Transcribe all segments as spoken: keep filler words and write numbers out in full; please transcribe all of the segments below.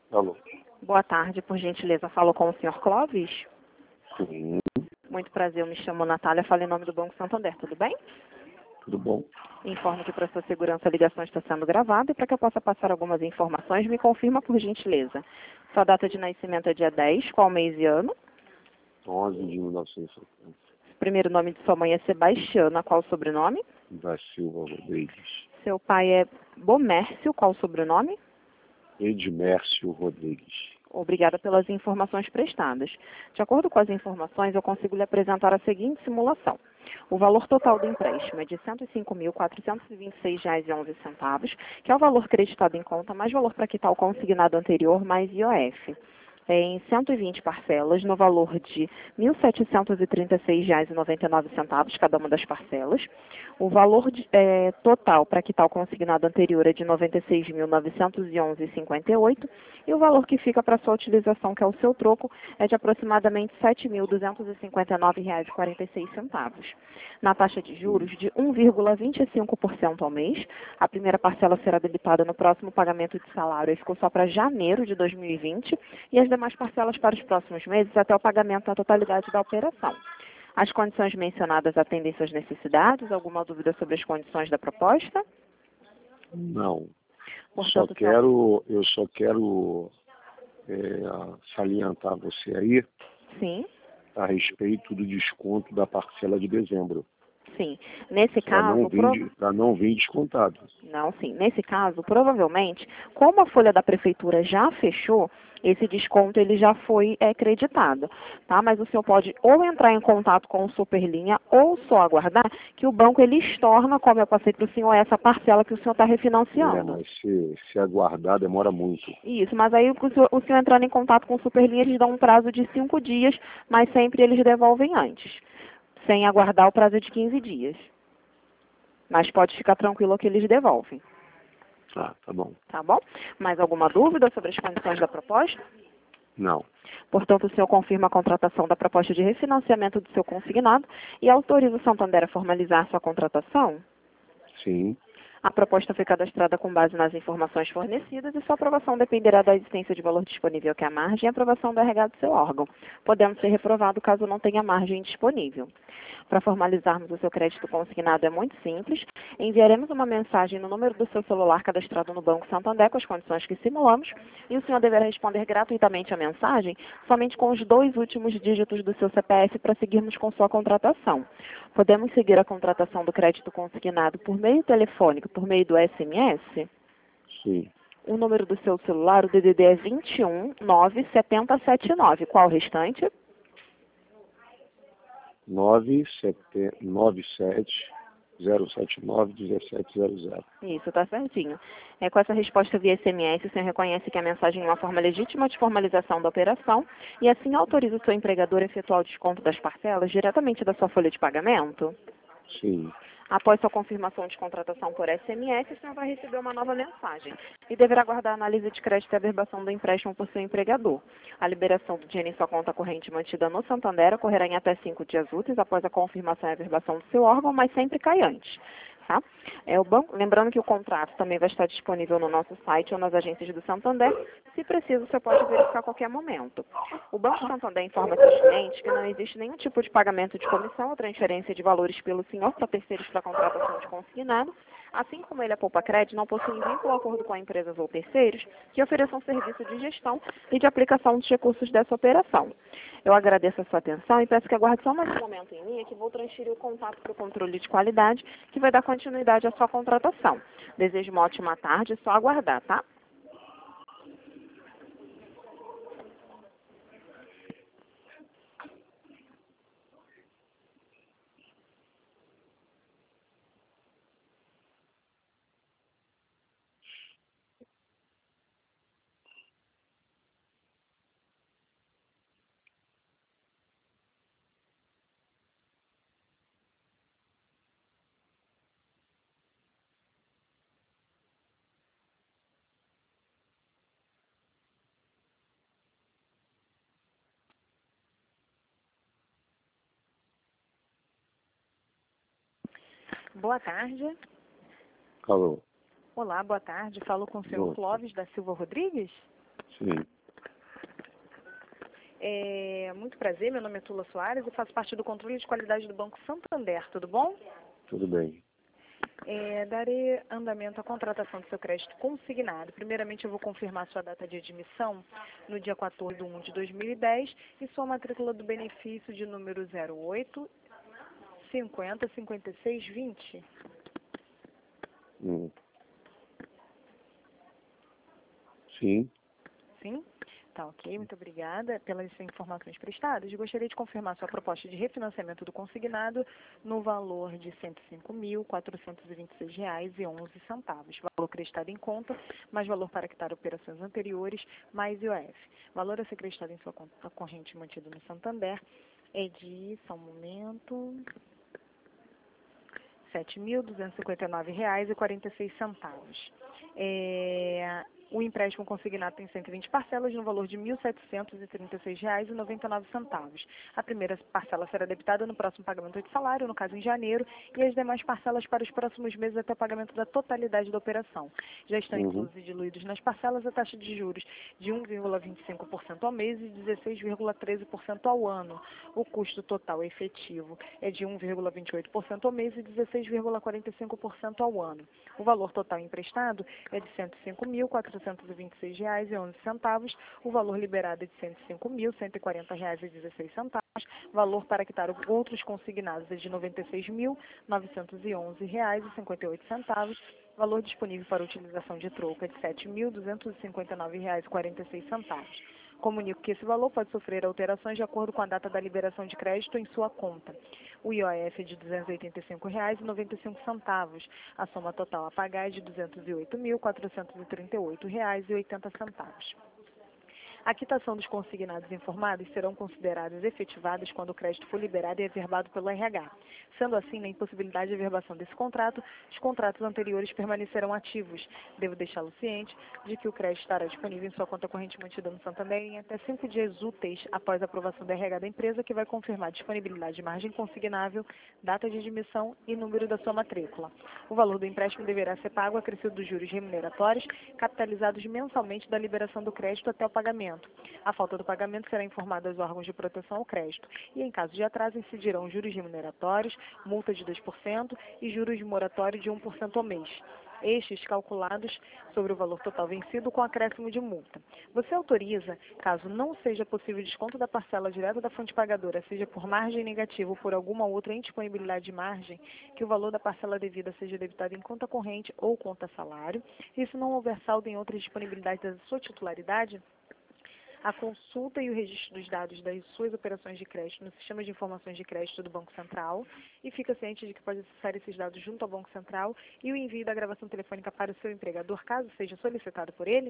Alô? Boa tarde, por gentileza. Falo com o senhor Clóvis? Sim, Muito prazer, eu me chamo Natália, falo em nome do Banco Santander, tudo bem? tudo bom? Informo que para sua segurança a ligação está sendo gravada e para que eu possa passar algumas informações, me confirma por gentileza. Sua data de nascimento é dia dez, qual mês e ano? onze de mil novecentos e setenta. Primeiro nome de sua mãe é Sebastiana, qual o sobrenome? Da Silva Rodrigues. Seu pai é Bomércio, qual o sobrenome? Edmércio Rodrigues. Obrigada pelas informações prestadas. De acordo com as informações, eu consigo lhe apresentar a seguinte simulação. O valor total do empréstimo é de cento e cinco mil, quatrocentos e vinte e seis reais e onze centavos, que é o valor creditado em conta, mais valor para quitar o consignado anterior, mais I O F. É em cento e vinte parcelas, no valor de mil setecentos e trinta e seis reais e noventa e nove centavos, cada uma das parcelas. O valor de, é, total para quitar o consignado anterior é de noventa e seis mil, novecentos e onze reais e cinquenta e oito centavos, e o valor que fica para sua utilização, que é o seu troco, é de aproximadamente sete mil, duzentos e cinquenta e nove reais e quarenta e seis centavos. Na taxa de juros de um vírgula vinte e cinco por cento ao mês, a primeira parcela será debitada no próximo pagamento de salário, e ficou só para janeiro de dois mil e vinte, e as demais parcelas para os próximos meses até o pagamento da totalidade da operação. As condições mencionadas atendem suas necessidades? Alguma dúvida sobre as condições da proposta? Não. Portanto, Só quero, eu só quero é, salientar você aí Sim, a respeito do desconto da parcela de dezembro. sim. Nesse Para não, caso, prov... vir, pra não vir descontado. Não, sim. Nesse caso, provavelmente, como a folha da prefeitura já fechou, esse desconto ele já foi é, creditado, tá? Mas o senhor pode ou entrar em contato com o Superlinha ou só aguardar que o banco ele estorna, como eu passei para o senhor, essa parcela que o senhor está É, refinanciando. mas se, se aguardar demora muito. Isso, mas aí o senhor, o senhor entrando em contato com o Superlinha, eles dão um prazo de cinco dias, mas sempre eles devolvem antes, sem aguardar o prazo de quinze dias. Mas pode ficar tranquilo que eles devolvem. Ah, tá bom. Tá bom? Mais alguma dúvida sobre as condições da proposta? Não. Portanto, o senhor confirma a contratação da proposta de refinanciamento do seu consignado e autoriza o Santander a formalizar sua contratação? Sim. A proposta foi cadastrada com base nas informações fornecidas e sua aprovação dependerá da existência de valor disponível que é a margem e a aprovação do R H do seu órgão, podendo ser reprovado caso não tenha margem disponível. Para formalizarmos o seu crédito consignado é muito simples. Enviaremos uma mensagem no número do seu celular cadastrado no Banco Santander com as condições que simulamos e o senhor deverá responder gratuitamente a mensagem somente com os dois últimos dígitos do seu C P F para seguirmos com sua contratação. Podemos seguir a contratação do crédito consignado por meio telefônico, por meio do S M S? Sim. O número do seu celular, o D D D é vinte e um, nove, setenta, setenta e nove. Qual o restante? nove sete zero sete nove um sete zero zero. Isso, tá certinho. É, com essa resposta via S M S, o senhor reconhece que a mensagem é uma forma legítima de formalização da operação e assim autoriza o seu empregador a efetuar o desconto das parcelas diretamente da sua folha de pagamento? Sim. Após sua confirmação de contratação por S M S, o senhor vai receber uma nova mensagem e deverá aguardar a análise de crédito e averbação do empréstimo por seu empregador. A liberação do dinheiro em sua conta corrente mantida no Santander ocorrerá em até cinco dias úteis após a confirmação e averbação do seu órgão, mas sempre cai antes. Tá? É, o banco, lembrando que o contrato também vai estar disponível no nosso site ou nas agências do Santander. Se preciso, você pode verificar a qualquer momento. O Banco Santander informa seus clientes que não existe nenhum tipo de pagamento de comissão ou transferência de valores pelo senhor para terceiros para contratação de consignado, assim como ele, a Poupa Crédito, não possui vínculo ou acordo com empresas ou terceiros que ofereçam serviço de gestão e de aplicação dos recursos dessa operação. Eu agradeço a sua atenção e peço que aguarde só mais um momento em linha que vou transferir o contato para o controle de qualidade que vai dar continuidade à sua contratação. Desejo uma ótima tarde, é só aguardar, tá? Boa tarde. Alô. Olá, boa tarde. Falo com o senhor Boa. Clóvis da Silva Rodrigues? Sim, É, muito prazer, meu nome é Tula Soares e faço parte do controle de qualidade do Banco Santander, tudo bom? tudo bem. É, darei andamento à contratação do seu crédito consignado. Primeiramente, eu vou confirmar sua data de admissão no dia quatorze de um de dois mil e dez e sua matrícula do benefício de número zero oito cinquenta cinquenta e seis vinte. Hum. Sim, Sim? Tá, ok. Muito obrigada pelas informações prestadas. Gostaria de confirmar sua proposta de refinanciamento do consignado no valor de cento e cinco mil, quatrocentos e vinte e seis reais e onze centavos. Valor creditado em conta, mais valor para quitar operações anteriores, mais I O F. Valor a ser creditado em sua conta corrente mantida no Santander é de, só um momento, sete mil duzentos e cinquenta e nove reais e quarenta e seis centavos. É, o empréstimo consignado tem cento e vinte parcelas no valor de mil setecentos e trinta e seis reais e noventa e nove centavos. A primeira parcela será debitada no próximo pagamento de salário, no caso em janeiro, e as demais parcelas para os próximos meses até o pagamento da totalidade da operação. Já estão uhum, inclusos e diluídos nas parcelas a taxa de juros de um vírgula vinte e cinco por cento ao mês e dezesseis vírgula treze por cento ao ano. O custo total efetivo é de um vírgula vinte e oito por cento ao mês e dezesseis vírgula quarenta e cinco por cento ao ano. O valor total emprestado é de cento e cinco mil, quatrocentos e vinte e seis reais e onze centavos. O valor liberado é de cento e cinco mil, cento e quarenta reais e dezesseis centavos. Valor para quitar outros consignados é de noventa e seis mil, novecentos e onze reais e cinquenta e oito centavos. Valor disponível para utilização de troco é de sete mil, duzentos e cinquenta e nove reais e quarenta e seis centavos. Comunico que esse valor pode sofrer alterações de acordo com a data da liberação de crédito em sua conta. O I O F é de duzentos e oitenta e cinco reais e noventa e cinco centavos. A soma total a pagar é de duzentos e oito mil, quatrocentos e trinta e oito reais e oitenta centavos. A quitação dos consignados informados serão consideradas efetivadas quando o crédito for liberado e averbado pelo R H. Sendo assim, na impossibilidade de averbação desse contrato, os contratos anteriores permanecerão ativos. Devo deixá-lo ciente de que o crédito estará disponível em sua conta corrente mantida no Santander em até cinco dias úteis após a aprovação do R H da empresa, que vai confirmar disponibilidade de margem consignável, data de admissão e número da sua matrícula. O valor do empréstimo deverá ser pago acrescido dos juros remuneratórios, capitalizados mensalmente da liberação do crédito até o pagamento. A falta do pagamento será informada aos órgãos de proteção ao crédito e, em caso de atraso, incidirão juros remuneratórios, multa de dois por cento e juros de moratório de um por cento ao mês. Estes calculados sobre o valor total vencido com acréscimo de multa. Você autoriza, caso não seja possível desconto da parcela direta da fonte pagadora, seja por margem negativa ou por alguma outra indisponibilidade de margem, que o valor da parcela devida seja debitado em conta corrente ou conta salário, e se não houver saldo em outras disponibilidades da sua titularidade, a consulta e o registro dos dados das suas operações de crédito no sistema de informações de crédito do Banco Central e fica ciente de que pode acessar esses dados junto ao Banco Central e o envio da gravação telefônica para o seu empregador, caso seja solicitado por ele.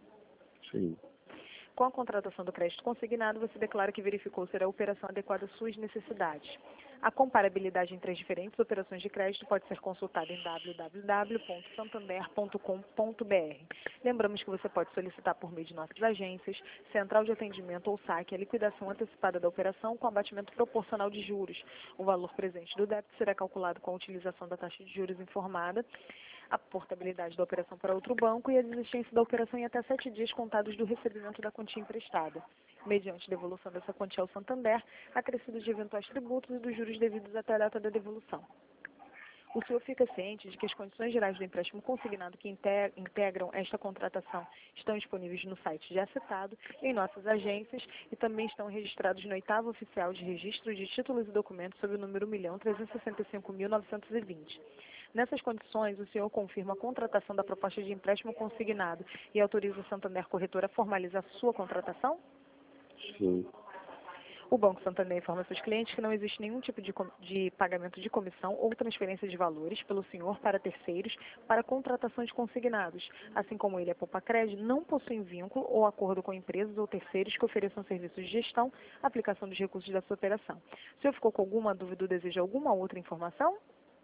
sim, Com a contratação do crédito consignado, você declara que verificou ser a operação adequada às suas necessidades. A comparabilidade entre as diferentes operações de crédito pode ser consultada em w w w ponto santander ponto com ponto b r. Lembramos que você pode solicitar por meio de nossas agências, central de atendimento ou saque a liquidação antecipada da operação com abatimento proporcional de juros. O valor presente do débito será calculado com a utilização da taxa de juros informada, a portabilidade da operação para outro banco e a desistência da operação em até sete dias contados do recebimento da quantia emprestada, mediante devolução dessa quantia ao Santander, acrescido de eventuais tributos e dos juros devidos até a data da devolução. O senhor fica ciente de que as condições gerais do empréstimo consignado que integram esta contratação estão disponíveis no site já citado, em nossas agências e também estão registrados no oitavo oficial de registro de títulos e documentos sob o número um milhão trezentos e sessenta e cinco mil novecentos e vinte. Nessas condições, o senhor confirma a contratação da proposta de empréstimo consignado e autoriza o Santander Corretora a formalizar sua contratação? sim. O Banco Santander informa seus clientes que não existe nenhum tipo de, de pagamento de comissão ou transferência de valores pelo senhor para terceiros para contratação de consignados, assim como ele, a Poupa-Cred, não possuem vínculo ou acordo com empresas ou terceiros que ofereçam serviços de gestão, aplicação dos recursos da sua operação. O senhor ficou com alguma dúvida ou deseja alguma outra informação?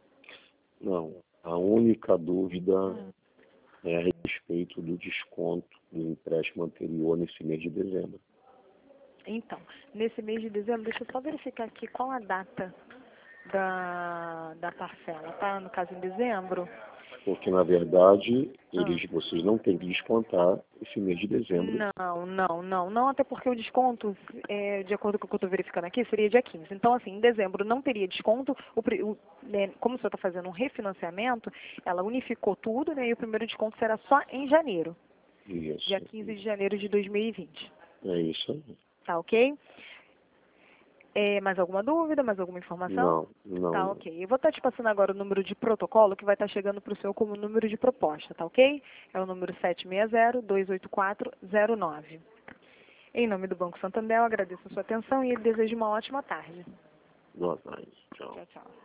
Não, a única dúvida Hum. é a respeito do desconto do empréstimo anterior nesse mês de dezembro. Então, nesse mês de dezembro, deixa eu só verificar aqui qual a data da, da parcela, tá? No caso, em dezembro, Porque, na verdade, eles, Ah. vocês não têm que descontar esse mês de dezembro. Não, não, não, não, até porque o desconto, é, de acordo com o que eu estou verificando aqui, seria dia quinze. Então, assim, em dezembro não teria desconto, o, pri- o, né, como o senhor está fazendo um refinanciamento, ela unificou tudo, né, e o primeiro desconto será só em janeiro, Isso. dia quinze de janeiro de dois mil e vinte. É isso aí. Tá ok? É, mais alguma dúvida, mais alguma informação? Não, não. Tá ok. Eu vou estar te passando agora o número de protocolo que vai estar chegando para o senhor como número de proposta, tá ok? É o número sete seis zero, dois oito quatro, zero nove. Em nome do Banco Santander, eu agradeço a sua atenção e desejo uma ótima tarde. Boa tarde. Tchau. Tchau, tchau.